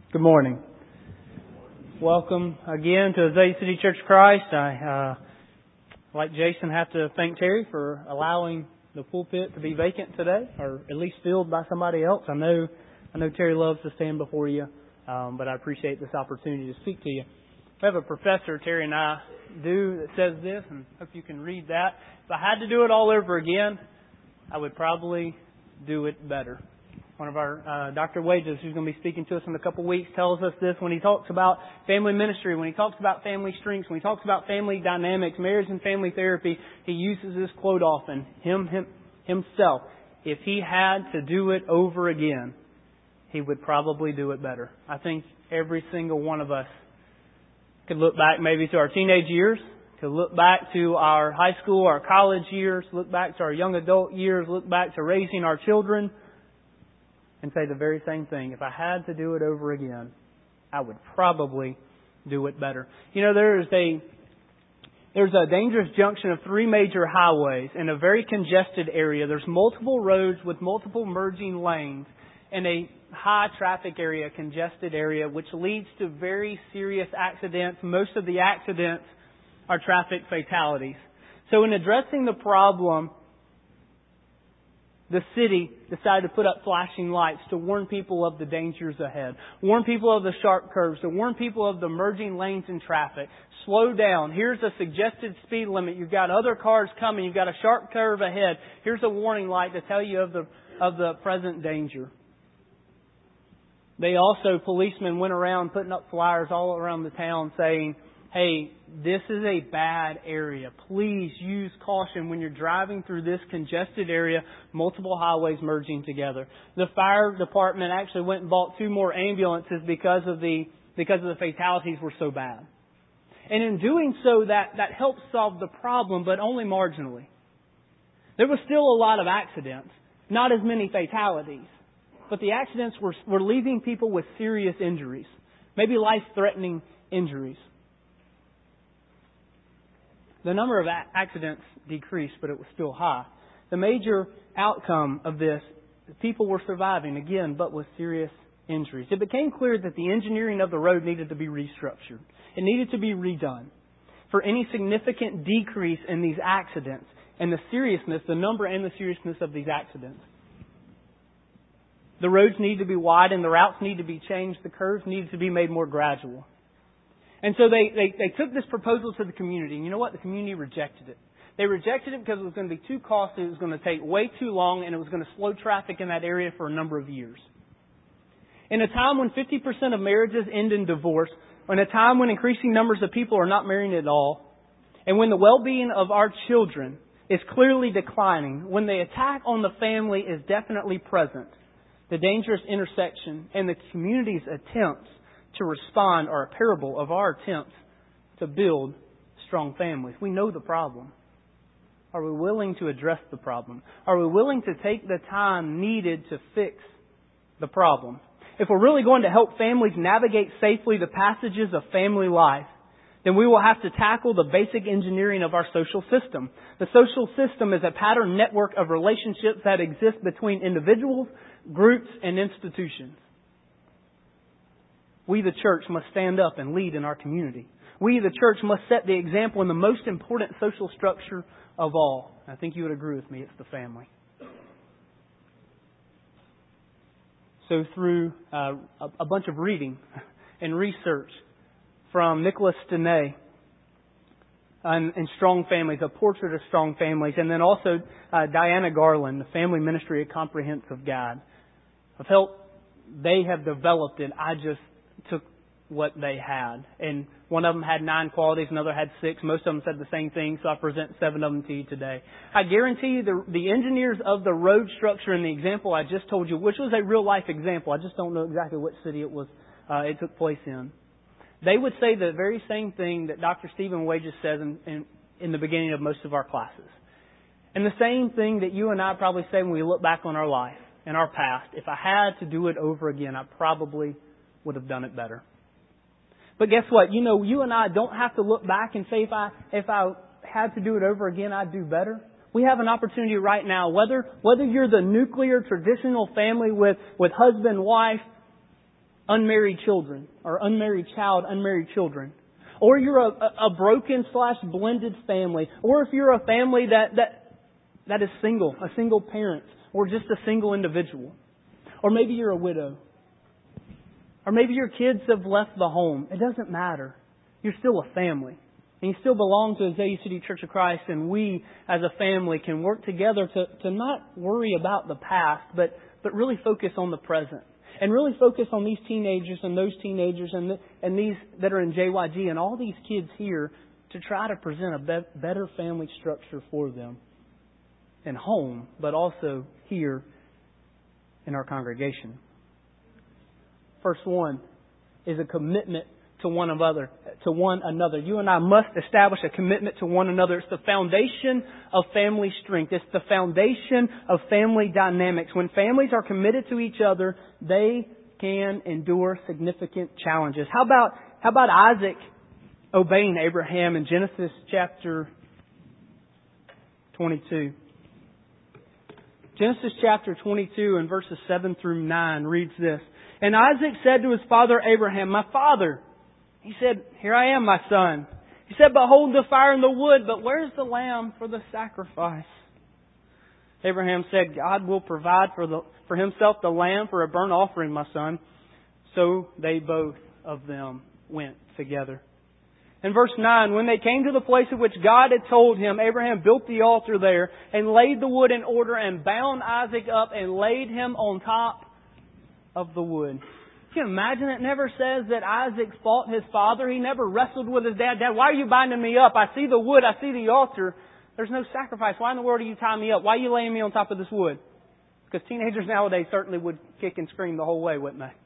Good morning. Welcome again to Azalea City Church of Christ. I, like Jason, have to thank Terry for allowing the pulpit to be vacant today, or at least filled by somebody else. I know Terry loves to stand before you, but I appreciate this opportunity to speak to you. We have a professor, Terry and I do, that says this, and hope you can read that. If I had to do it all over again, I would probably do it better. One of our Dr. Wages, who's going to be speaking to us in a couple weeks, tells us this when he talks about family ministry, when he talks about family strengths, when he talks about family dynamics, marriage and family therapy. He uses this quote often, himself. If he had to do it over again, he would probably do it better. I think every single one of us could look back maybe to our teenage years, could look back to our high school, our college years, look back to our young adult years, look back to raising our children, and say the very same thing. If I had to do it over again, I would probably do it better. You know, there's a dangerous junction of three major highways in a very congested area. There's multiple roads with multiple merging lanes in a high traffic area, congested area, which leads to very serious accidents. Most of the accidents are traffic fatalities. So in addressing the problem, the city decided to put up flashing lights to warn people of the dangers ahead, warn people of the sharp curves, to warn people of the merging lanes in traffic. Slow down. Here's a suggested speed limit. You've got other cars coming. You've got a sharp curve ahead. Here's a warning light to tell you of the present danger. They also, policemen went around putting up flyers all around the town saying, hey, this is a bad area. Please use caution when you're driving through this congested area, multiple highways merging together. The fire department actually went and bought 2 more ambulances because of the fatalities were so bad. And in doing so, that helped solve the problem, but only marginally. There was still a lot of accidents, not as many fatalities, but the accidents were leaving people with serious injuries, maybe life-threatening injuries. The number of accidents decreased, but it was still high. The major outcome of this, people were surviving, again, but with serious injuries. It became clear that the engineering of the road needed to be restructured. It needed to be redone. For any significant decrease in these accidents and the seriousness, the number and the seriousness of these accidents. The roads need to be widened, the routes need to be changed, the curves need to be made more gradual. And so they took this proposal to the community. And you know what? The community rejected it. They rejected it because it was going to be too costly, it was going to take way too long, and it was going to slow traffic in that area for a number of years. In a time when 50% of marriages end in divorce, in a time when increasing numbers of people are not marrying at all, and when the well-being of our children is clearly declining, when the attack on the family is definitely present, the dangerous intersection and the community's attempts to respond are a parable of our attempts to build strong families. We know the problem. Are we willing to address the problem? Are we willing to take the time needed to fix the problem? If we're really going to help families navigate safely the passages of family life, then we will have to tackle the basic engineering of our social system. The social system is a pattern network of relationships that exist between individuals, groups, and institutions. We, the church, must stand up and lead in our community. We, the church, must set the example in the most important social structure of all. I think you would agree with me, it's the family. So through a bunch of reading and research from Nicholas Stenay and Strong Families, a portrait of strong families, and then also Diana Garland, the Family Ministry, a comprehensive guide. I've helped, they have developed it. I just took what they had. And one of them had 9 qualities, another had 6. Most of them said the same thing, so I present 7 of them to you today. I guarantee you the engineers of the road structure in the example I just told you, which was a real life example, I just don't know exactly which city it was, it took place in. They would say the very same thing that Dr. Stephen Wages says in the beginning of most of our classes. And the same thing that you and I probably say when we look back on our life and our past. If I had to do it over again, I probably would have done it better. But guess what? You know, you and I don't have to look back and say if I had to do it over again, I'd do better. We have an opportunity right now, whether you're the nuclear traditional family with husband, wife, unmarried children, or unmarried child, unmarried children. Or you're a broken/blended family. Or if you're a family that is single, a single parent, or just a single individual. Or maybe you're a widow. Or maybe your kids have left the home. It doesn't matter. You're still a family. And you still belong to Azalea City Church of Christ. And we, as a family, can work together to not worry about the past, but really focus on the present. And really focus on these teenagers and those teenagers and these that are in JYG and all these kids here to try to present a better family structure for them in home, but also here in our congregation. First one is a commitment to one another. You and I must establish a commitment to one another. It's the foundation of family strength. It's the foundation of family dynamics. When families are committed to each other, they can endure significant challenges. How about Isaac obeying Abraham in Genesis chapter 22? Genesis chapter 22 and verses 7 through 9 reads this. And Isaac said to his father Abraham, "My father." He said, "Here I am, my son." He said, "Behold the fire and the wood, but where's the lamb for the sacrifice?" Abraham said, "God will provide for himself the lamb for a burnt offering, my son." So they both of them went together. In verse 9, when they came to the place of which God had told him, Abraham built the altar there and laid the wood in order and bound Isaac up and laid him on top of the wood. Can you imagine? It never says that Isaac fought his father. He never wrestled with his dad. "Dad, why are you binding me up? I see the wood. I see the altar. There's no sacrifice. Why in the world are you tying me up? Why are you laying me on top of this wood?" Because teenagers nowadays certainly would kick and scream the whole way, wouldn't they?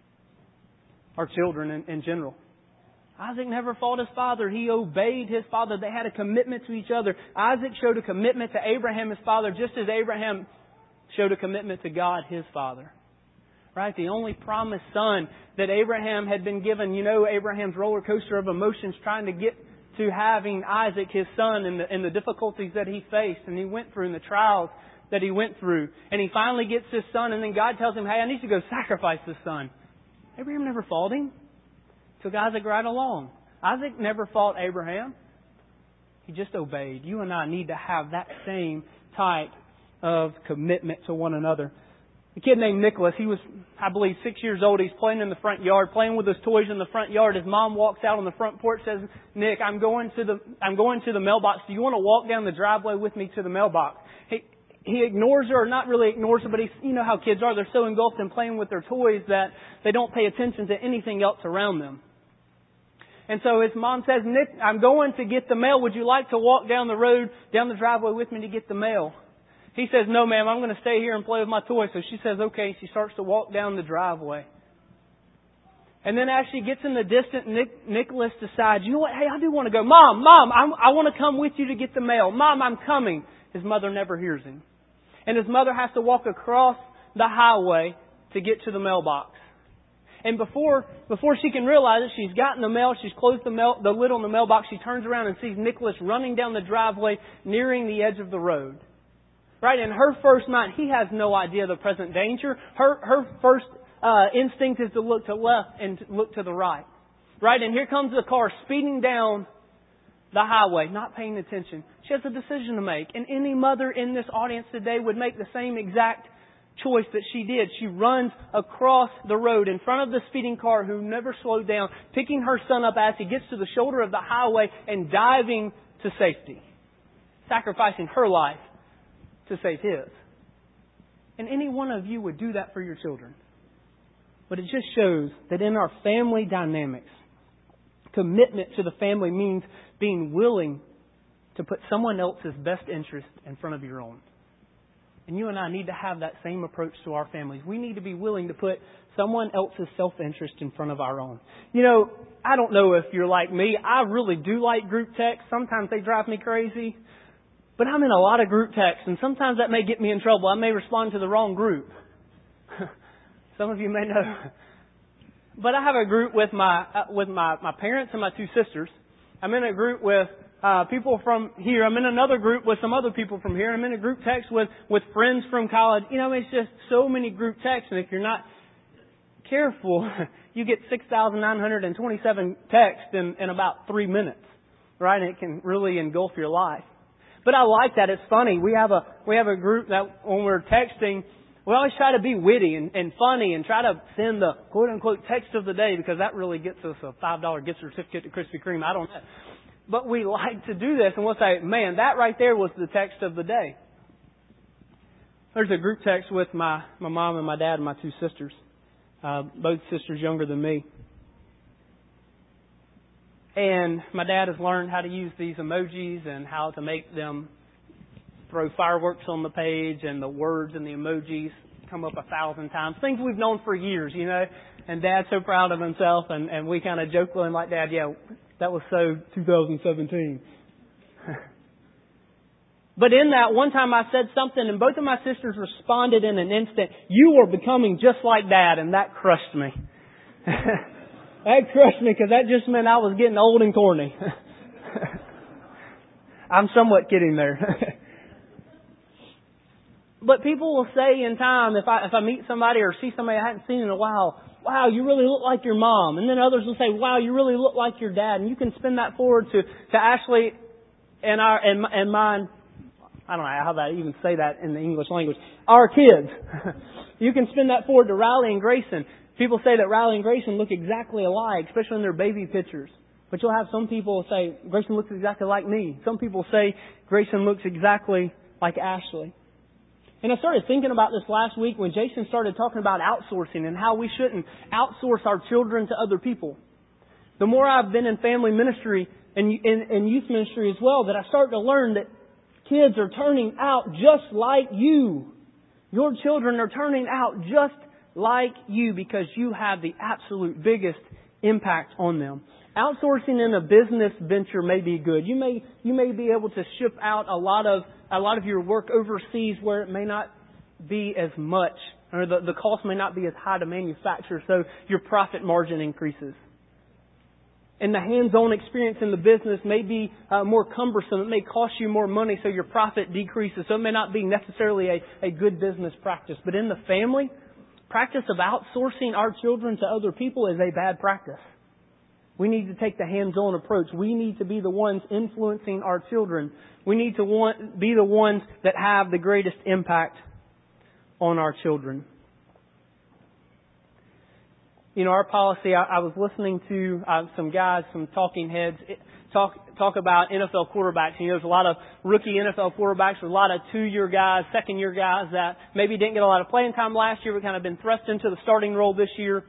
Or children in general. Isaac never fought his father. He obeyed his father. They had a commitment to each other. Isaac showed a commitment to Abraham, his father, just as Abraham showed a commitment to God, his father. Right? The only promised son that Abraham had been given. You know, Abraham's roller coaster of emotions trying to get to having Isaac, his son, and the difficulties that he faced and he went through and the trials that he went through. And he finally gets his son and then God tells him, "Hey, I need to go sacrifice this son." Abraham never fought him. Took Isaac right along. Isaac never fought Abraham. He just obeyed. You and I need to have that same type of commitment to one another. A kid named Nicholas, he was, I believe, 6 years old. He's playing in the front yard, playing with his toys in the front yard. His mom walks out on the front porch, says, "Nick, I'm going to the mailbox. Do you want to walk down the driveway with me to the mailbox?" He ignores her, or not really ignores her, but you know how kids are. They're so engulfed in playing with their toys that they don't pay attention to anything else around them. And so his mom says, "Nick, I'm going to get the mail. Would you like to walk down the road, down the driveway with me to get the mail?" He says, "No, ma'am, I'm going to stay here and play with my toys." So she says, "Okay." She starts to walk down the driveway. And then as she gets in the distance, Nicholas decides, "You know what? Hey, I do want to go. Mom, I want to come with you to get the mail. Mom, I'm coming." His mother never hears him. And his mother has to walk across the highway to get to the mailbox. And before she can realize it, she's gotten the mail, she's closed the lid on the mailbox, she turns around and sees Nicholas running down the driveway, nearing the edge of the road. Right? In her first mind, he has no idea of the present danger. Her first instinct is to look to the left and to look to the right. Right? And here comes the car speeding down the highway, not paying attention. She has a decision to make. And any mother in this audience today would make the same exact choice that she did. She runs across the road in front of the speeding car who never slowed down, picking her son up as he gets to the shoulder of the highway and diving to safety, sacrificing her life to save his. And any one of you would do that for your children. But it just shows that in our family dynamics, commitment to the family means being willing to put someone else's best interest in front of your own. And you and I need to have that same approach to our families. We need to be willing to put someone else's self-interest in front of our own. You know, I don't know if you're like me. I really do like group texts. Sometimes they drive me crazy. But I'm in a lot of group texts, and sometimes that may get me in trouble. I may respond to the wrong group. Some of you may know. But I have a group with my parents and my two sisters. I'm in a group with people from here. I'm in another group with some other people from here. I'm in a group text with friends from college. You know, it's just so many group texts. And if you're not careful, you get 6,927 texts in about 3 minutes, right? And it can really engulf your life. But I like that. It's funny. We have a group that when we're texting, we always try to be witty and funny and try to send the quote-unquote text of the day, because that really gets us a $5 gift certificate to Krispy Kreme. I don't know. But we like to do this, and we'll say, man, that right there was the text of the day. There's a group text with my mom and my dad and my 2 sisters. Both sisters younger than me. And my dad has learned how to use these emojis and how to make them throw fireworks on the page, and the words and the emojis come up 1,000 times. Things we've known for years, you know. And Dad's so proud of himself, and we kind of joke with him like, Dad, yeah, that was so 2017. But in that, one time I said something, and both of my sisters responded in an instant, "You are becoming just like Dad," and that crushed me. That crushed me, because that just meant I was getting old and corny. I'm somewhat kidding there. But people will say in time, if I meet somebody or see somebody I hadn't seen in a while, "Wow, you really look like your mom." And then others will say, "Wow, you really look like your dad." And you can spin that forward to Ashley and mine. I don't know how I even say that in the English language. Our kids. You can spin that forward to Riley and Grayson. People say that Riley and Grayson look exactly alike, especially in their baby pictures. But you'll have some people say, "Grayson looks exactly like me." Some people say, "Grayson looks exactly like Ashley." And I started thinking about this last week when Jason started talking about outsourcing and how we shouldn't outsource our children to other people. The more I've been in family ministry and youth ministry as well, that I started to learn that kids are turning out just like you. Your children are turning out just like you, because you have the absolute biggest impact on them. Outsourcing in a business venture may be good. You may be able to ship out a lot of your work overseas where it may not be as much, or the cost may not be as high to manufacture, so your profit margin increases. And the hands-on experience in the business may be more cumbersome. It may cost you more money, so your profit decreases. So it may not be necessarily a good business practice. But in the family, practice of outsourcing our children to other people is a bad practice. We need to take the hands-on approach. We need to be the ones influencing our children. We need to be the ones that have the greatest impact on our children. You know, our policy, I was listening to some guys, some talking heads, talk about NFL quarterbacks. You know, there's a lot of rookie NFL quarterbacks, there's a lot of 2-year guys, second-year guys that maybe didn't get a lot of playing time last year, but kind of been thrust into the starting role this year.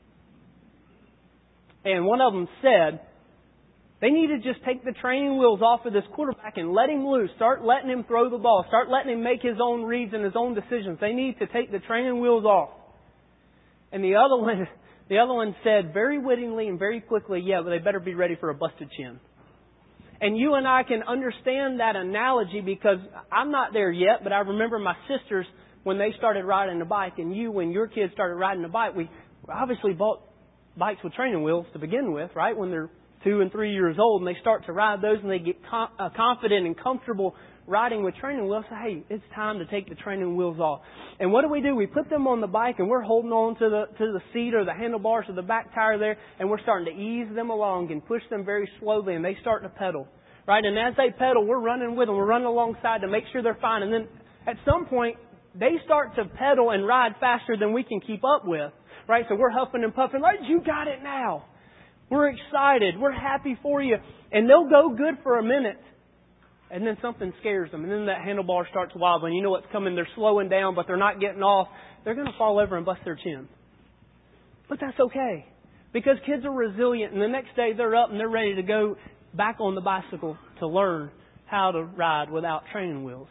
And one of them said, they need to just take the training wheels off of this quarterback and let him loose. Start letting him throw the ball. Start letting him make his own reads and his own decisions. They need to take the training wheels off. And the other one said very wittingly and very quickly, yeah, but they better be ready for a busted chin. And you and I can understand that analogy, because I'm not there yet, but I remember my sisters when they started riding a bike, and you, when your kids started riding a bike, we obviously bought bikes with training wheels to begin with, right? When they're 2 and 3 years old and they start to ride those and they get confident and comfortable riding with training wheels, say, hey, it's time to take the training wheels off. And what do? We put them on the bike and we're holding on to the seat or the handlebars or the back tire there, and we're starting to ease them along and push them very slowly, and they start to pedal, right? And as they pedal, we're running with them. We're running alongside to make sure they're fine. And then at some point, they start to pedal and ride faster than we can keep up with, right? So we're huffing and puffing, like, you got it now. We're excited. We're happy for you. And they'll go good for a minute. And then something scares them. And then that handlebar starts wobbling. You know what's coming. They're slowing down, but they're not getting off. They're going to fall over and bust their chin. But that's okay. Because kids are resilient. And the next day they're up and they're ready to go back on the bicycle to learn how to ride without training wheels.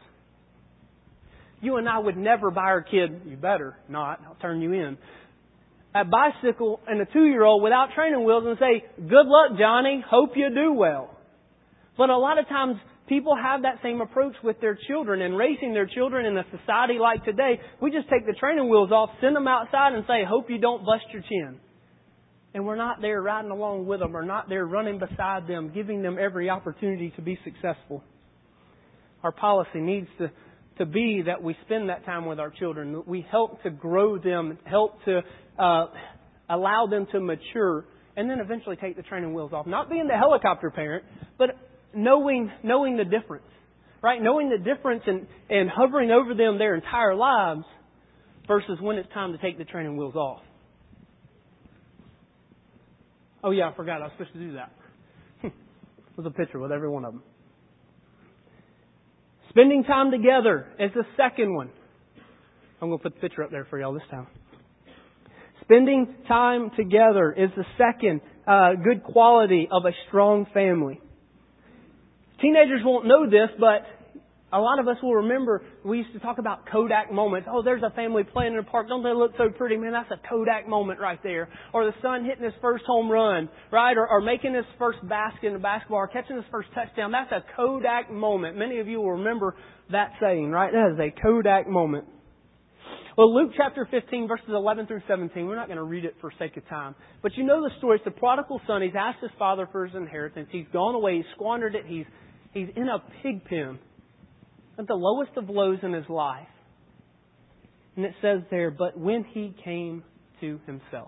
You and I would never buy our kid, you better not, I'll turn you in, a bicycle and a 2-year-old without training wheels and say, good luck, Johnny, hope you do well. But a lot of times people have that same approach with their children, and raising their children in a society like today. We just take the training wheels off, send them outside and say, hope you don't bust your chin. And we're not there riding along with them. We're not there running beside them, giving them every opportunity to be successful. Our policy needs to be that we spend that time with our children. We help to grow them, help to allow them to mature, and then eventually take the training wheels off. Not being the helicopter parent, but knowing the difference. Right? Knowing the difference and hovering over them their entire lives versus when it's time to take the training wheels off. Oh yeah, I forgot I was supposed to do that. There's a picture with every one of them. Spending time together is the second one. I'm going to put the picture up there for y'all this time. Spending time together is the second good quality of a strong family. Teenagers won't know this, but a lot of us will remember we used to talk about Kodak moments. Oh, there's a family playing in the park. Don't they look so pretty? Man, that's a Kodak moment right there. Or the son hitting his first home run, right? Or making his first basket in the basketball, or catching his first touchdown. That's a Kodak moment. Many of you will remember that saying, right? That is a Kodak moment. Well, Luke chapter 15, verses 11 through 17, we're not going to read it for sake of time. But you know the story. It's the prodigal son. He's asked his father for his inheritance. He's gone away. He's squandered it. He's in a pig pen at the lowest of lows in his life. And it says there, but when he came to himself.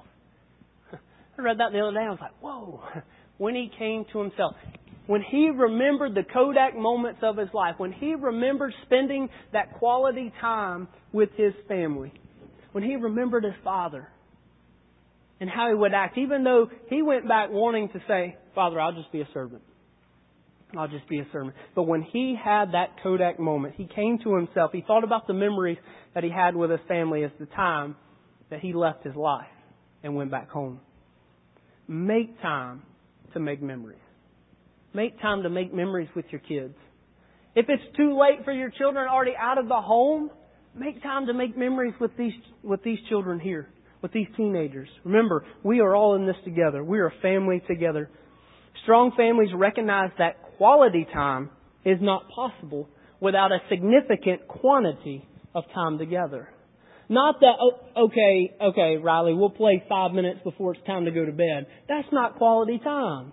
I read that the other day. I was like, whoa. When he came to himself. When he remembered the Kodak moments of his life. When he remembered spending that quality time with his family. When he remembered his father. And how he would act. Even though he went back wanting to say, Father, I'll just be a servant. I'll just be a servant. But when he had that Kodak moment, he came to himself. He thought about the memories that he had with his family as the time that he left his life and went back home. Make time to make memories. Make time to make memories with your kids. If it's too late for your children already out of the home, make time to make memories with these children here, with these teenagers. Remember, we are all in this together. We are a family together. Strong families recognize that quality time is not possible without a significant quantity of time together. Not that, okay, Riley, we'll play 5 minutes before it's time to go to bed. That's not quality time.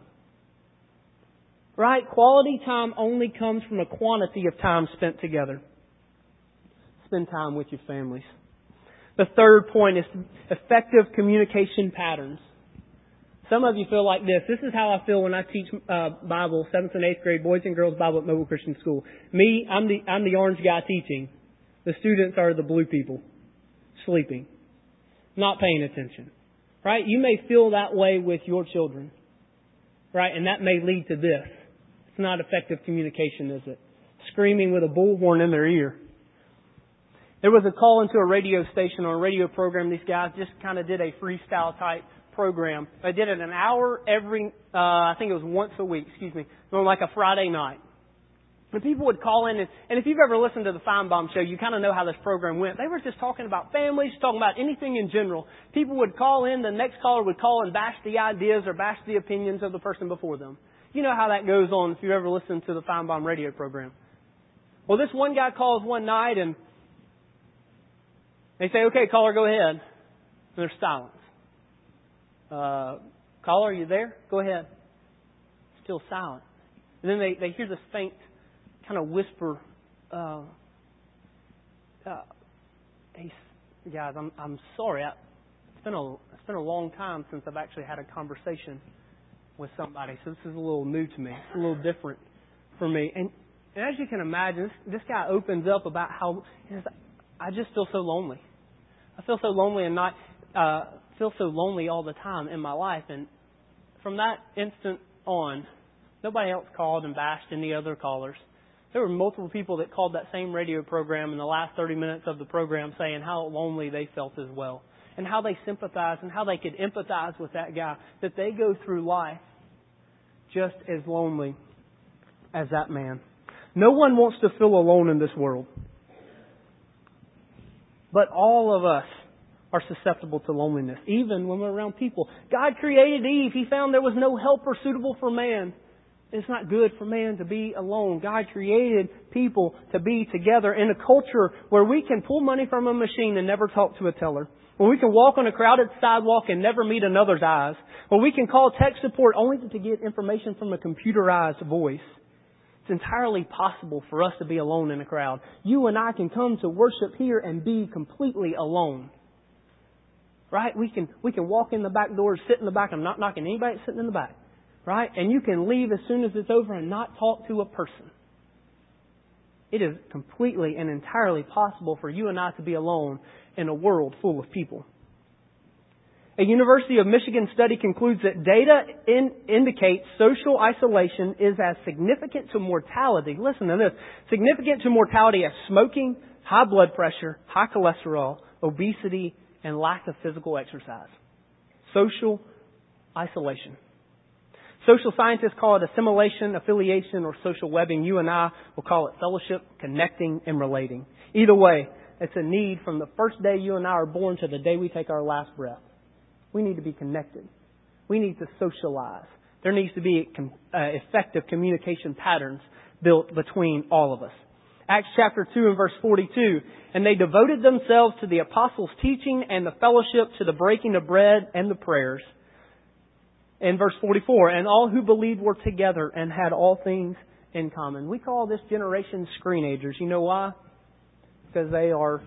Right? Quality time only comes from a quantity of time spent together. Spend time with your families. The third point is effective communication patterns. Some of you feel like this. This is how I feel when I teach Bible, 7th and 8th grade, boys and girls Bible at Mobile Christian School. Me, I'm the orange guy teaching. The students are the blue people, sleeping, not paying attention. Right? You may feel that way with your children. Right? And that may lead to this. It's not effective communication, is it? Screaming with a bullhorn in their ear. There was a call into a radio station or a radio program. These guys just kind of did a freestyle type program. They did it an hour every, I think it was once a week, on like a Friday night. And people would call in, and if you've ever listened to the Feinbaum Show, you kind of know how this program went. They were just talking about families, talking about anything in general. People would call in, the next caller would call and bash the ideas or bash the opinions of the person before them. You know how that goes on if you've ever listened to the Feinbaum radio program. Well, this one guy calls one night, and they say, okay, caller, go ahead. And there's silence. Caller, are you there? Go ahead. Still silent. And then they hear this faint kind of whisper, hey, guys, I'm sorry. It's been a long time since I've actually had a conversation with somebody, so this is a little new to me. It's a little different for me. And as you can imagine, this guy opens up about how he says, I just feel so lonely. I feel so lonely and not feel so lonely all the time in my life. And from that instant on, nobody else called and bashed any other callers. There were multiple people that called that same radio program in the last 30 minutes of the program saying how lonely they felt as well. And how they sympathized and how they could empathize with that guy. That they go through life just as lonely as that man. No one wants to feel alone in this world. But all of us are susceptible to loneliness, even when we're around people. God created Eve. He found there was no helper suitable for man. It's not good for man to be alone. God created people to be together in a culture where we can pull money from a machine and never talk to a teller. Where we can walk on a crowded sidewalk and never meet another's eyes. Where we can call tech support only to get information from a computerized voice. It's entirely possible for us to be alone in a crowd. You and I can come to worship here and be completely alone. right? We can walk in the back door, sit in the back. I'm not knocking anybody sitting in the back, right? And you can leave as soon as it's over and not talk to a person. It is completely and entirely possible for you and I to be alone in a world full of people. A University of Michigan study concludes that data indicates social isolation is as significant to mortality, listen to this, significant to mortality as smoking, high blood pressure, high cholesterol, obesity, and lack of physical exercise. Social isolation. Social scientists call it assimilation, affiliation, or social webbing. You and I will call it fellowship, connecting, and relating. Either way, it's a need from the first day you and I are born to the day we take our last breath. We need to be connected. We need to socialize. There needs to be effective communication patterns built between all of us. Acts chapter 2 and verse 42, and they devoted themselves to the apostles' teaching and the fellowship, to the breaking of bread and the prayers. In verse 44, and all who believed were together and had all things in common. We call this generation screenagers. You know why? Because they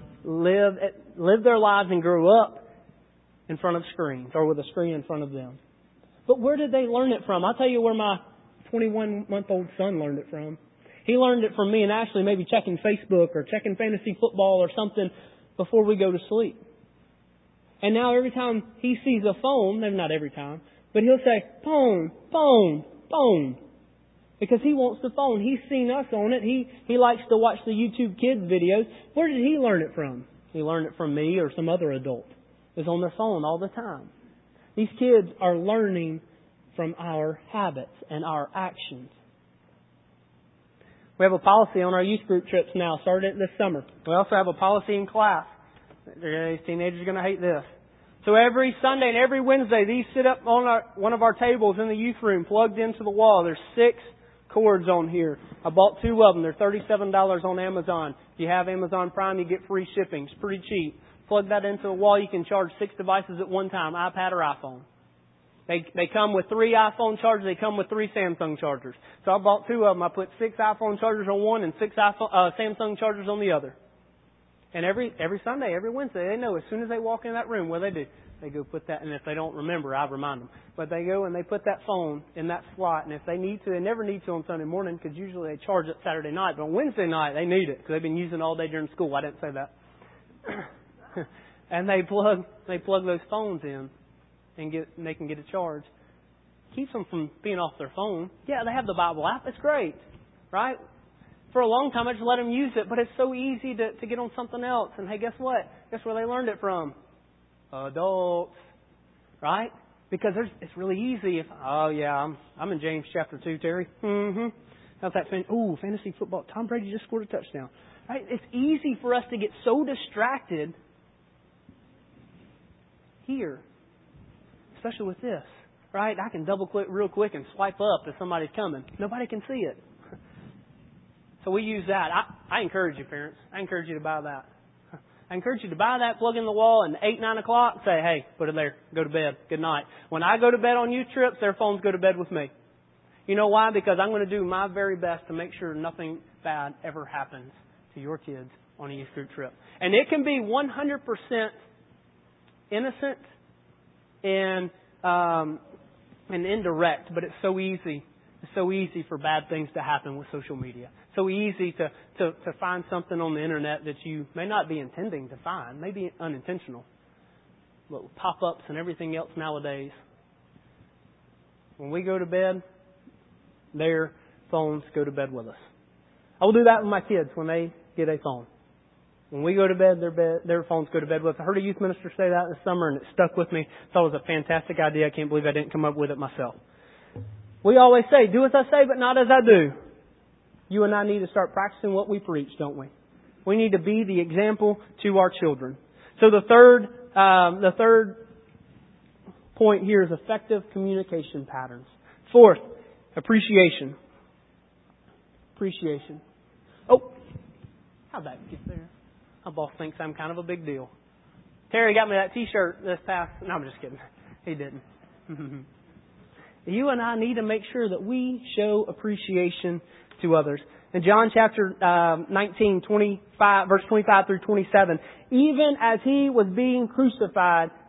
live their lives and grew up in front of screens, or with a screen in front of them. But where did they learn it from? I'll tell you where my 21-month-old son learned it from. He learned it from me and Ashley, maybe checking Facebook or checking fantasy football or something before we go to sleep. And now every time he sees a phone, maybe not every time, but he'll say, phone, phone, phone. Because he wants the phone. He's seen us on it. He likes to watch the YouTube Kids videos. Where did he learn it from? He learned it from me or some other adult. Is on their phone all the time. These kids are learning from our habits and our actions. We have a policy on our youth group trips now, started this summer. We also have a policy in class. These teenagers are going to hate this. So every Sunday and every Wednesday, these sit up on one of our tables in the youth room, plugged into the wall. There's 6 cords on here. I bought 2 of them. They're $37 on Amazon. If you have Amazon Prime, you get free shipping. It's pretty cheap. Plug that into the wall. You can charge 6 devices at one time, iPad or iPhone. They come with 3 iPhone chargers. They come with 3 Samsung chargers. So I bought 2 of them. I put 6 iPhone chargers on one and 6 Samsung chargers on the other. And every Sunday, every Wednesday, they know as soon as they walk in that room, what they do? They go put that, and if they don't remember, I remind them. But they go and they put that phone in that slot. And if they need to, they never need to on Sunday morning because usually they charge it Saturday night. But on Wednesday night, they need it because they've been using it all day during school. I didn't say that. And they plug those phones in and they can get a charge. Keeps them from being off their phone. Yeah, they have the Bible app. It's great, right? For a long time, I just let them use it, but it's so easy to get on something else. And hey, guess what? Guess where they learned it from? Adults, right? Because it's really easy. I'm in James chapter 2, Terry. How's that? Fantasy football. Tom Brady just scored a touchdown. Right? It's easy for us to get so distracted here, especially with this, right? I can double click real quick and swipe up if somebody's coming. Nobody can see it. So we use that. I encourage you, parents. I encourage you to buy that. I encourage you to buy that, plug in the wall, and 8, 9 o'clock, say, hey, put it there. Go to bed. Good night. When I go to bed on youth trips, their phones go to bed with me. You know why? Because I'm going to do my very best to make sure nothing bad ever happens to your kids on a youth group trip. And it can be 100% innocent and indirect, but it's so easy. It's so easy for bad things to happen with social media. So easy to find something on the internet that you may not be intending to find, maybe unintentional. But with pop-ups and everything else nowadays, when we go to bed, their phones go to bed with us. I will do that with my kids when they get a phone. When we go to bed, their phones go to bed with us. I heard a youth minister say that this summer, and it stuck with me. Thought it was a fantastic idea. I can't believe I didn't come up with it myself. We always say, do as I say, but not as I do. You and I need to start practicing what we preach, don't we? We need to be the example to our children. So the third point here is effective communication patterns. Fourth, appreciation. Appreciation. Oh, how'd that get there? My boss thinks I'm kind of a big deal. Terry got me that T-shirt this past... No, I'm just kidding. He didn't. You and I need to make sure that we show appreciation to others. In John chapter 19, 25, verse 25 through 27, even as he was being crucified,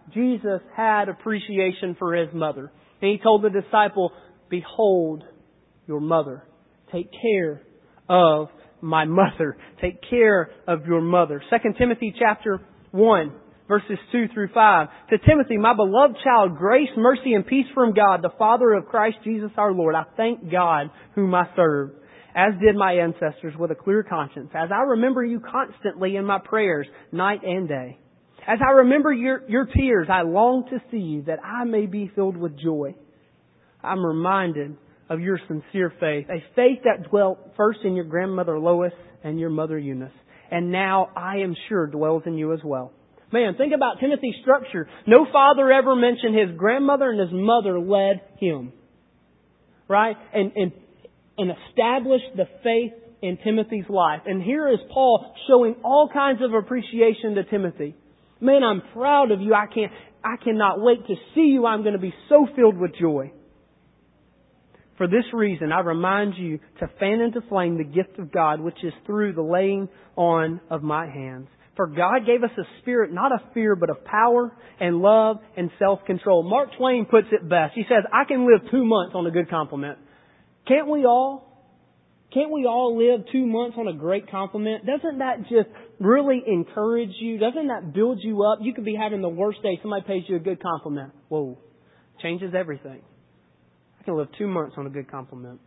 Jesus had appreciation for His mother. And He told the disciple, "Behold your mother. Take care of my mother. Take care of your mother." 2 Timothy chapter 1, verses 2 through 5. To Timothy, my beloved child, grace, mercy, and peace from God, the Father of Christ Jesus our Lord. I thank God whom I serve, as did my ancestors, with a clear conscience, as I remember you constantly in my prayers, night and day. As I remember your tears, I long to see you, that I may be filled with joy. I'm reminded of your sincere faith, a faith that dwelt first in your grandmother Lois and your mother Eunice, and now I am sure dwells in you as well. Man, think about Timothy's structure. No father ever mentioned his grandmother, and his mother led him. Right? And established the faith in Timothy's life. And here is Paul showing all kinds of appreciation to Timothy. Man, I'm proud of you. I cannot wait to see you. I'm going to be so filled with joy. For this reason, I remind you to fan into flame the gift of God, which is through the laying on of my hands. For God gave us a spirit not of fear, but of power and love and self-control. Mark Twain puts it best. He says, I can live 2 months on a good compliment. Can't we all? Can't we all live 2 months on a great compliment? Doesn't that just really encourage you? Doesn't that build you up? You could be having the worst day. Somebody pays you a good compliment. Whoa. Changes everything. I can live 2 months on a good compliment.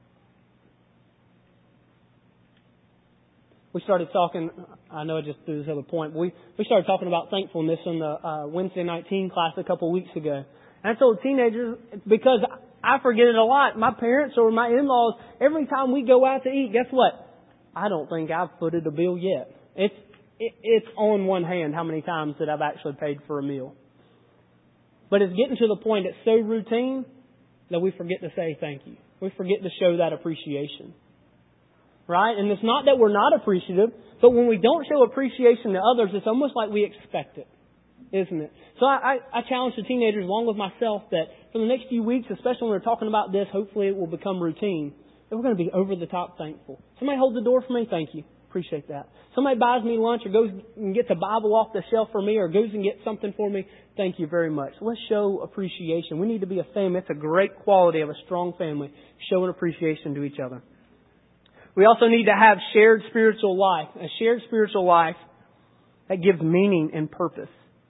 We started talking, I know I just threw this other point, but we started talking about thankfulness in the Wednesday night teen class a couple of weeks ago. And I told teenagers, because I forget it a lot, my parents or my in-laws, every time we go out to eat, guess what? I don't think I've footed a bill yet. It's on one hand how many times that I've actually paid for a meal. But it's getting to the point it's so routine that we forget to say thank you. We forget to show that appreciation. Right? And it's not that we're not appreciative, but when we don't show appreciation to others, it's almost like we expect it, isn't it? So I challenge the teenagers, along with myself, that for the next few weeks, especially when we're talking about this, hopefully it will become routine, that we're going to be over the top thankful. Somebody holds the door for me, thank you. Appreciate that. Somebody buys me lunch or goes and gets a Bible off the shelf for me or goes and gets something for me, thank you very much. Let's show appreciation. We need to be a family. It's a great quality of a strong family, showing appreciation to each other. We also need to have shared spiritual life, a shared spiritual life that gives meaning and purpose.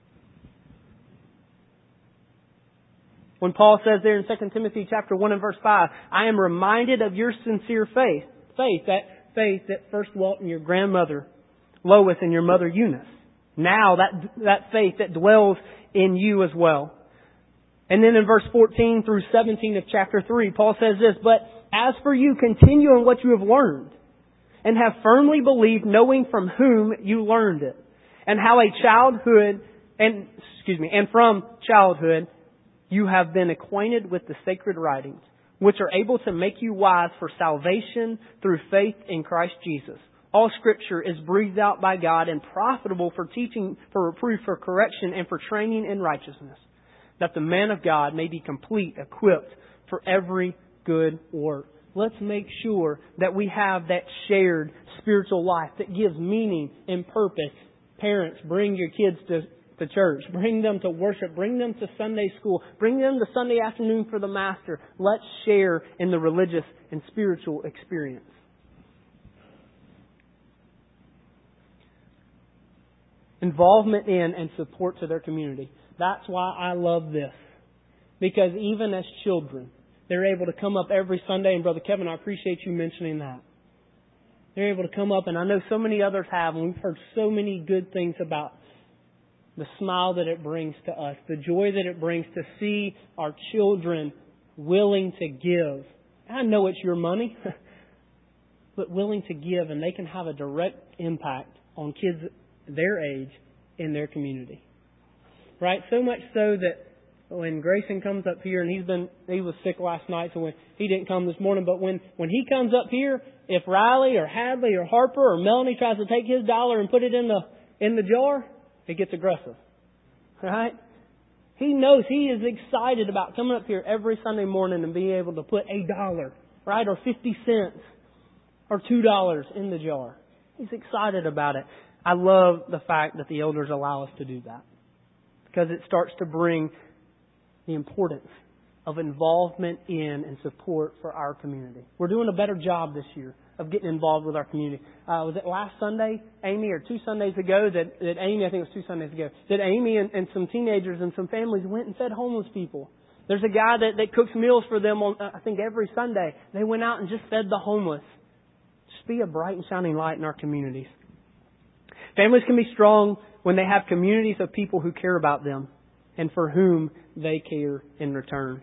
When Paul says there in 2 Timothy chapter 1 and verse 5, I am reminded of your sincere faith that first dwelt in your grandmother Lois and your mother Eunice. Now that faith that dwells in you as well. And then in verse 14 through 17 of chapter 3, Paul says this, but as for you, continue in what you have learned and have firmly believed, knowing from whom you learned it, and how and from childhood you have been acquainted with the sacred writings, which are able to make you wise for salvation through faith in Christ Jesus. All Scripture is breathed out by God and profitable for teaching, for reproof, for correction, and for training in righteousness, that the man of God may be complete, equipped for every good work. Let's make sure that we have that shared spiritual life that gives meaning and purpose. Parents, bring your kids to church. Bring them to worship. Bring them to Sunday school. Bring them to Sunday afternoon for the Master. Let's share in the religious and spiritual experience. Involvement in and support to their community. That's why I love this. Because even as children, they're able to come up every Sunday, and Brother Kevin, I appreciate you mentioning that. They're able to come up, and I know so many others have, and we've heard so many good things about the smile that it brings to us, the joy that it brings to see our children willing to give. I know it's your money, but willing to give, and they can have a direct impact on kids their age in their community. Right? So much so that when Grayson comes up here, and he was sick last night, so when he didn't come this morning, but when he comes up here, if Riley or Hadley or Harper or Melanie tries to take his dollar and put it in the jar, it gets aggressive. Right? He knows he is excited about coming up here every Sunday morning and being able to put $1, right, or 50 cents or $2 in the jar. He's excited about it. I love the fact that the elders allow us to do that. because it starts to bring the importance of involvement in and support for our community. We're doing a better job this year of getting involved with our community. Was it last Sunday, Amy, or 2 Sundays ago that Amy, I think it was 2 Sundays ago, that Amy and some teenagers and some families went and fed homeless people. There's a guy that cooks meals for them on, I think, every Sunday. They went out and just fed the homeless. Just be a bright and shining light in our communities. Families can be strong when they have communities of people who care about them and for whom they care in return.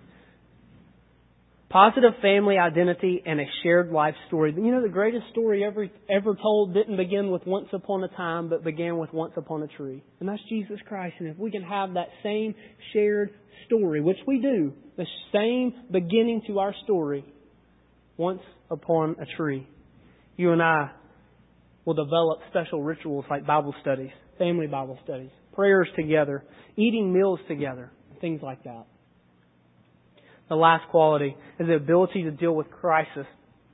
Positive family identity and a shared life story. You know, the greatest story ever told didn't begin with once upon a time, but began with once upon a tree. And that's Jesus Christ. And if we can have that same shared story, which we do, the same beginning to our story, once upon a tree, you and I will develop special rituals like Bible studies, family Bible studies, prayers together, eating meals together, things like that. The last quality is the ability to deal with crisis.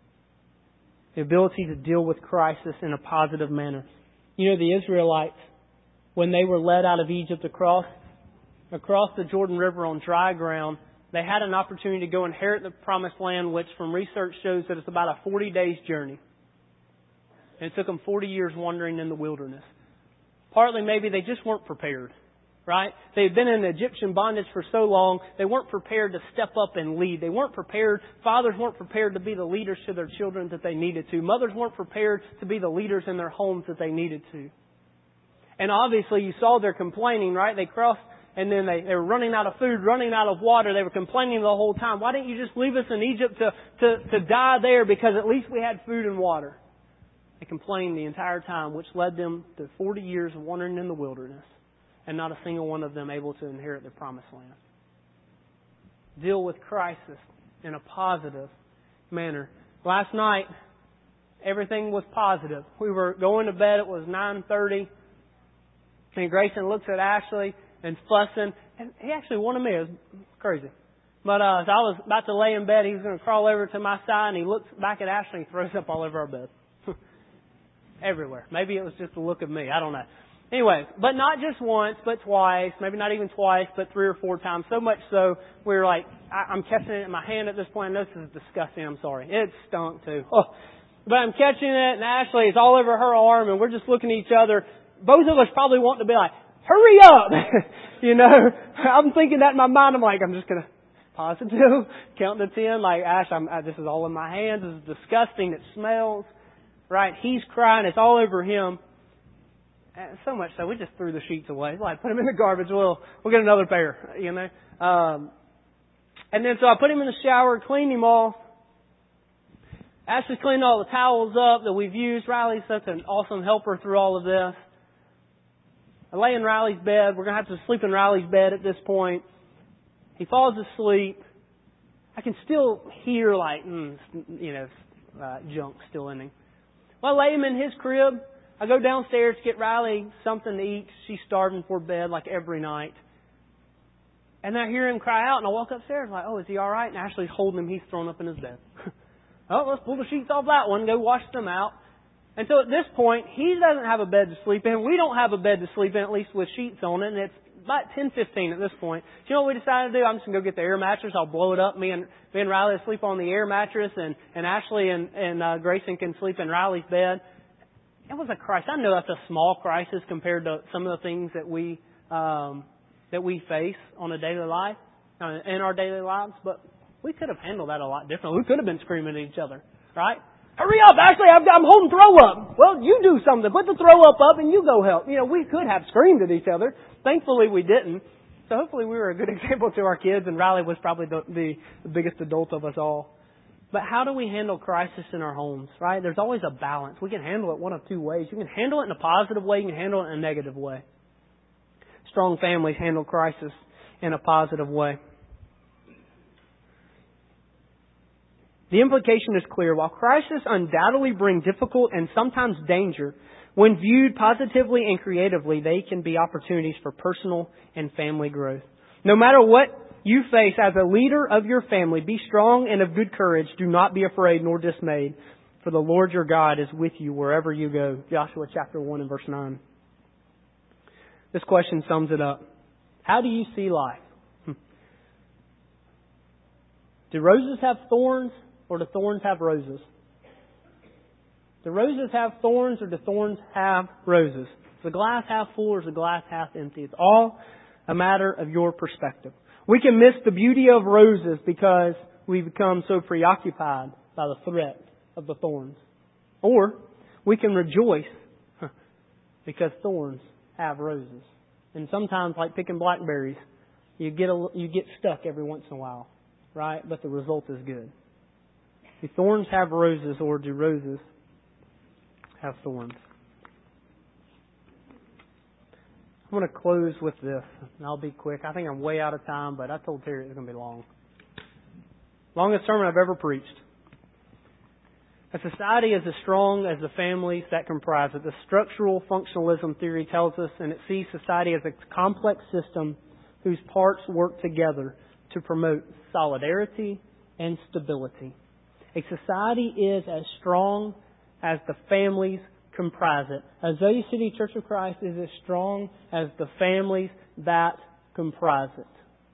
The ability to deal with crisis in a positive manner. You know, the Israelites, when they were led out of Egypt across the Jordan River on dry ground, they had an opportunity to go inherit the promised land, which from research shows that it's about a 40 days journey. And it took them 40 years wandering in the wilderness. Partly maybe they just weren't prepared. Right? They had been in Egyptian bondage for so long, they weren't prepared to step up and lead. They weren't prepared, fathers weren't prepared to be the leaders to their children that they needed to. Mothers weren't prepared to be the leaders in their homes that they needed to. And obviously you saw their complaining, right? They crossed and then they were running out of food, running out of water. They were complaining the whole time. Why didn't you just leave us in Egypt to die there, because at least we had food and water? They complained the entire time, which led them to 40 years of wandering in the wilderness. And not a single one of them able to inherit the promised land. Deal with crisis in a positive manner. Last night, everything was positive. We were going to bed. It was 9:30. And Grayson looks at Ashley and fussing. And he actually wanted me. It was crazy. But as I was about to lay in bed, he was going to crawl over to my side. And he looks back at Ashley and throws up all over our bed. Everywhere. Maybe it was just the look of me. I don't know. Anyway, but not just once, but twice, maybe not even twice, but 3 or 4 times. So much so, we were like, I'm catching it in my hand at this point. I know this is disgusting, I'm sorry. It stunk too. Oh. But I'm catching it, and Ashley is all over her arm, and we're just looking at each other. Both of us probably want to be like, hurry up! You know, I'm thinking that in my mind. I'm like, I'm just going to positive, counting to 10, like, Ash, this is all in my hands. This is disgusting. It smells. Right? He's crying. It's all over him. So much so, we just threw the sheets away. Like, put them in the garbage. We'll get another pair, you know. And then so I put him in the shower, cleaned him off. Ashley cleaned all the towels up that we've used. Riley's such an awesome helper through all of this. I lay in Riley's bed. We're going to have to sleep in Riley's bed at this point. He falls asleep. I can still hear like, junk still in him. Well, I lay him in his crib. I go downstairs to get Riley something to eat. She's starving for bed like every night. And I hear him cry out, and I walk upstairs like, oh, is he all right? And Ashley's holding him. He's thrown up in his bed. Oh, let's pull the sheets off that one, go wash them out. And so at this point, he doesn't have a bed to sleep in. We don't have a bed to sleep in, at least with sheets on it. And it's about 10:15 at this point. You know what we decided to do? I'm just going to go get the air mattress. I'll blow it up. Me and Riley will sleep on the air mattress, and Ashley and Grayson can sleep in Riley's bed. It was a crisis. I know that's a small crisis compared to some of the things that we face on a daily life, in our daily lives, but we could have handled that a lot differently. We could have been screaming at each other, right? Hurry up, Ashley, I'm holding throw up. Well, you do something. Put the throw up and you go help. You know, we could have screamed at each other. Thankfully, we didn't. So hopefully we were a good example to our kids, and Riley was probably the biggest adult of us all. But how do we handle crisis in our homes, right? There's always a balance. We can handle it one of 2 ways. You can handle it in a positive way. You can handle it in a negative way. Strong families handle crisis in a positive way. The implication is clear. While crises undoubtedly bring difficult and sometimes danger, when viewed positively and creatively, they can be opportunities for personal and family growth. No matter what you face as a leader of your family, be strong and of good courage. Do not be afraid nor dismayed, for the Lord your God is with you wherever you go. Joshua chapter 1 and verse 9. This question sums it up. How do you see life? Do roses have thorns, or do thorns have roses? Do roses have thorns, or do thorns have roses? Is the glass half full, or is the glass half empty? It's all a matter of your perspective. We can miss the beauty of roses because we become so preoccupied by the threat of the thorns. Or we can rejoice because thorns have roses. And sometimes, like picking blackberries, you get stuck every once in a while, right? But the result is good. Do thorns have roses, or do roses have thorns? I'm going to close with this, and I'll be quick. I think I'm way out of time, but I told Terry it was going to be long. Longest sermon I've ever preached. A society is as strong as the families that comprise it. The structural functionalism theory tells us, and it sees society as a complex system whose parts work together to promote solidarity and stability. A society is as strong as the families comprise it. Azalea City Church of Christ is as strong as the families that comprise it.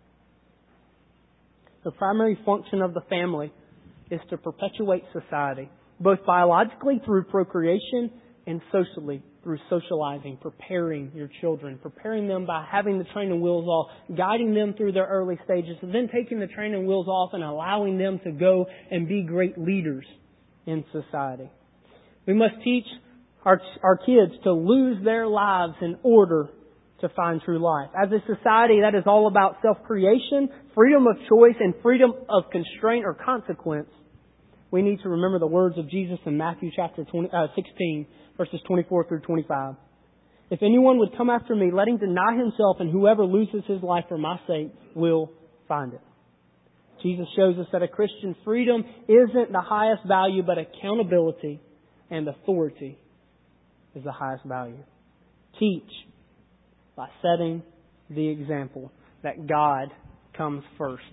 The primary function of the family is to perpetuate society, both biologically through procreation and socially through socializing, preparing your children, preparing them by having the training wheels off, guiding them through their early stages, and then taking the training wheels off and allowing them to go and be great leaders in society. We must teach our kids to lose their lives in order to find true life. As a society that is all about self-creation, freedom of choice, and freedom of constraint or consequence, we need to remember the words of Jesus in Matthew chapter 16, verses 24 through 25. If anyone would come after me, let him deny himself, and whoever loses his life for my sake will find it. Jesus shows us that a Christian freedom isn't the highest value, but accountability and authority is the highest value. Teach by setting the example that God comes first.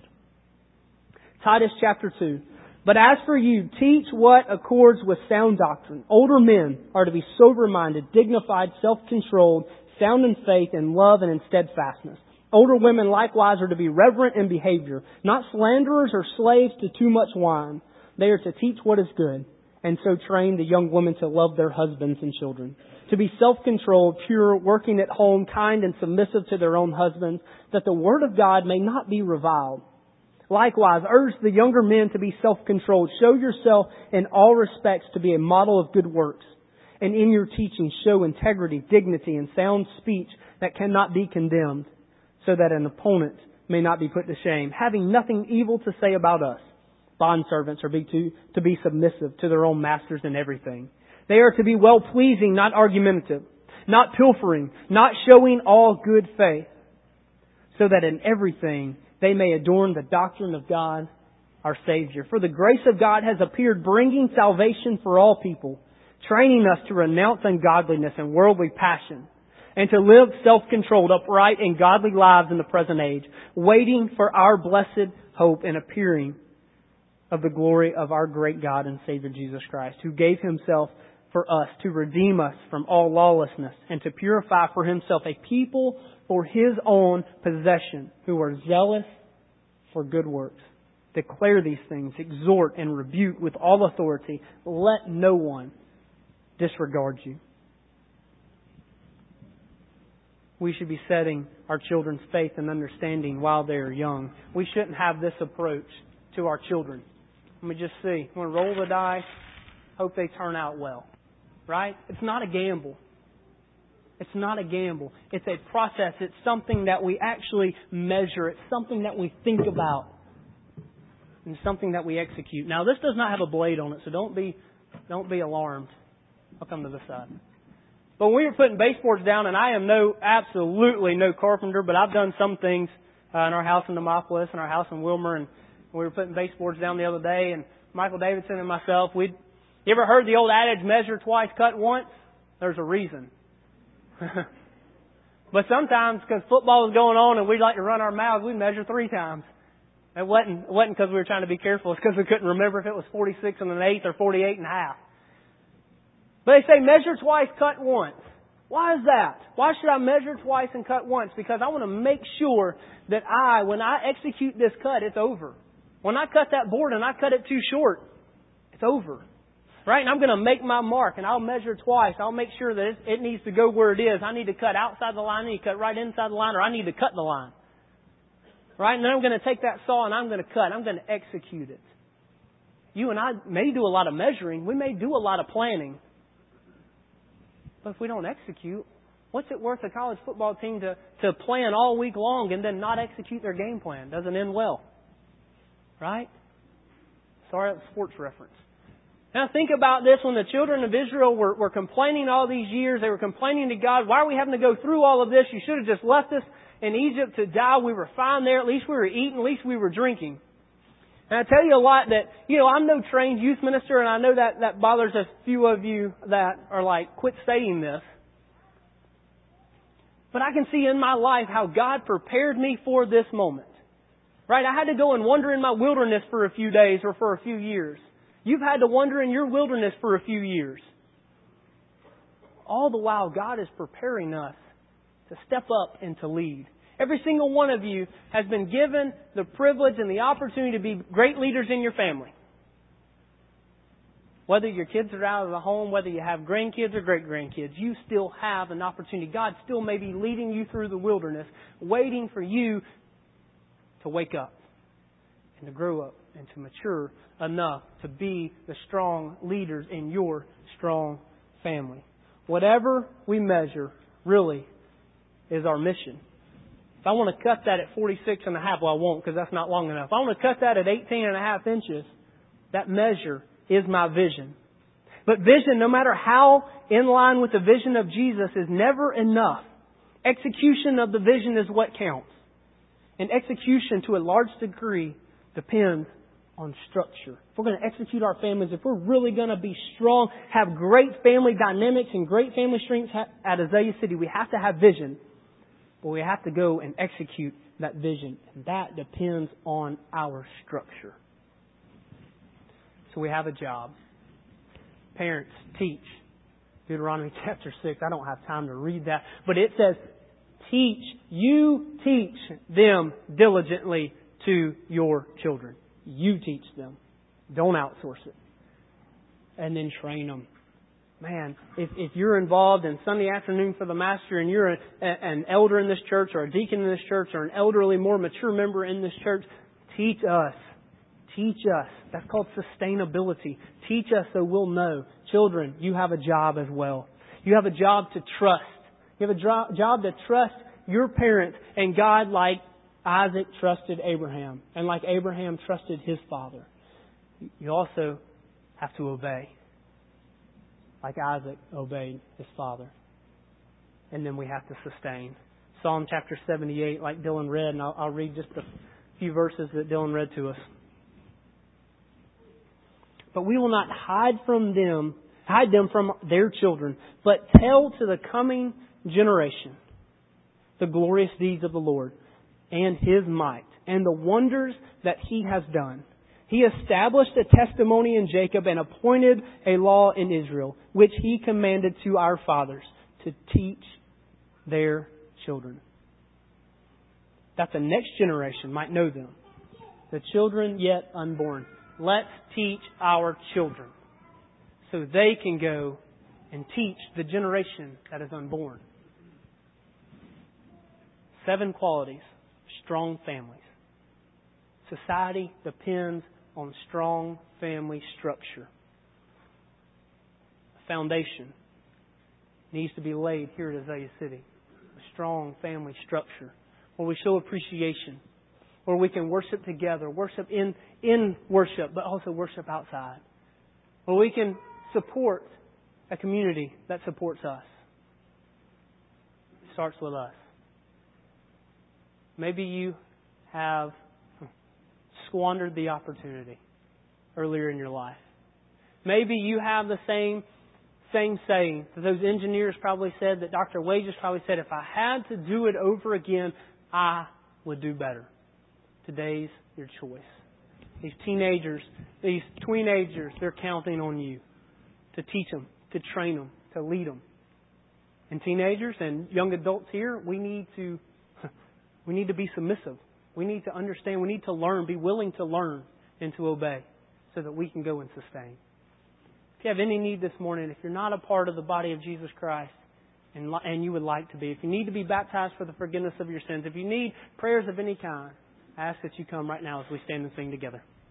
Titus chapter 2. But as for you, teach what accords with sound doctrine. Older men are to be sober-minded, dignified, self-controlled, sound in faith, in love, and in steadfastness. Older women likewise are to be reverent in behavior, not slanderers or slaves to too much wine. They are to teach what is good, and so train the young women to love their husbands and children. To be self-controlled, pure, working at home, kind and submissive to their own husbands, that the word of God may not be reviled. Likewise, urge the younger men to be self-controlled. Show yourself in all respects to be a model of good works. And in your teaching, show integrity, dignity, and sound speech that cannot be condemned, so that an opponent may not be put to shame, having nothing evil to say about us. Bondservants are to be submissive to their own masters in everything. They are to be well-pleasing, not argumentative, not pilfering, not showing all good faith, so that in everything they may adorn the doctrine of God, our Savior. For the grace of God has appeared, bringing salvation for all people, training us to renounce ungodliness and worldly passion, and to live self-controlled, upright, and godly lives in the present age, waiting for our blessed hope and appearing of the glory of our great God and Savior Jesus Christ, who gave Himself for us to redeem us from all lawlessness and to purify for Himself a people for His own possession, who are zealous for good works. Declare these things, exhort and rebuke with all authority. Let no one disregard you. We should be setting our children's faith and understanding while they are young. We shouldn't have this approach to our children. Let me just see. I'm going to roll the dice. Hope they turn out well. Right? It's not a gamble. It's not a gamble. It's a process. It's something that we actually measure. It's something that we think about. And something that we execute. Now, this does not have a blade on it, so don't be alarmed. I'll come to this side. But when we were putting baseboards down, and I am absolutely no carpenter, but I've done some things in our house in Demopolis and our house in Wilmer, and we were putting baseboards down the other day, and Michael Davidson and myself, you ever heard the old adage, measure twice, cut once? There's a reason. But sometimes, because football was going on and we'd like to run our mouths, we'd measure 3 times. It wasn't because we were trying to be careful. It's because we couldn't remember if it was 46 1/8 or 48 1/2. But they say measure twice, cut once. Why is that? Why should I measure twice and cut once? Because I want to make sure that when I execute this cut, it's over. When I cut that board and I cut it too short, it's over. Right? And I'm going to make my mark and I'll measure twice. I'll make sure that it needs to go where it is. I need to cut outside the line, I need to cut right inside the line, or I need to cut the line. Right? And then I'm going to take that saw and I'm going to cut. I'm going to execute it. You and I may do a lot of measuring. We may do a lot of planning. But if we don't execute, what's it worth a college football team to plan all week long and then not execute their game plan? Doesn't end well. Right? Sorry, that's a sports reference. Now think about this. When the children of Israel were complaining all these years, they were complaining to God, why are we having to go through all of this? You should have just left us in Egypt to die. We were fine there. At least we were eating. At least we were drinking. And I tell you a lot that, I'm no trained youth minister, and I know that bothers a few of you that are like, quit saying this. But I can see in my life how God prepared me for this moment. Right? I had to go and wander in my wilderness for a few days or for a few years. You've had to wander in your wilderness for a few years. All the while, God is preparing us to step up and to lead. Every single one of you has been given the privilege and the opportunity to be great leaders in your family. Whether your kids are out of the home, whether you have grandkids or great-grandkids, you still have an opportunity. God still may be leading you through the wilderness, waiting for you to wake up and to grow up and to mature enough to be the strong leaders in your strong family. Whatever we measure really is our mission. If I want to cut that at 46 and a half, well, I won't because that's not long enough. If I want to cut that at 18 and a half inches, that measure is my vision. But vision, no matter how in line with the vision of Jesus, is never enough. Execution of the vision is what counts. And execution, to a large degree, depends on structure. If we're going to execute our families, if we're really going to be strong, have great family dynamics and great family strengths at Azalea City, we have to have vision. But we have to go and execute that vision. And that depends on our structure. So we have a job. Parents, teach. Deuteronomy chapter 6. I don't have time to read that. But it says, you teach them diligently to your children. You teach them. Don't outsource it. And then train them. Man, if you're involved in Sunday afternoon for the Master and you're an elder in this church or a deacon in this church or an elderly, more mature member in this church, teach us. Teach us. That's called sustainability. Teach us so we'll know. Children, you have a job as well. You have a job to trust. You have a job to trust your parents and God like Isaac trusted Abraham and like Abraham trusted his father. You also have to obey like Isaac obeyed his father. And then we have to sustain. Psalm chapter 78, like Dylan read, and I'll read just a few verses that Dylan read to us. But we will not hide them from their children, but tell to the coming generation the glorious deeds of the Lord and His might and the wonders that He has done. He established a testimony in Jacob and appointed a law in Israel, which He commanded to our fathers to teach their children. That the next generation might know them. The children yet unborn. Let's teach our children so they can go and teach the generation that is unborn. 7 qualities. Strong families. Society depends on strong family structure. A foundation needs to be laid here at Azalea City. A strong family structure where we show appreciation, where we can worship together, worship in worship, but also worship outside. Where we can support a community that supports us. It starts with us. Maybe you have squandered the opportunity earlier in your life. Maybe you have the same saying that those engineers probably said, that Dr. Wages probably said, if I had to do it over again, I would do better. Today's your choice. These teenagers, these tweenagers, they're counting on you to teach them, to train them, to lead them. And teenagers and young adults here, we need to be submissive. We need to understand. We need to learn, be willing to learn and to obey so that we can go and sustain. If you have any need this morning, if you're not a part of the body of Jesus Christ and you would like to be, if you need to be baptized for the forgiveness of your sins, if you need prayers of any kind, I ask that you come right now as we stand and sing together.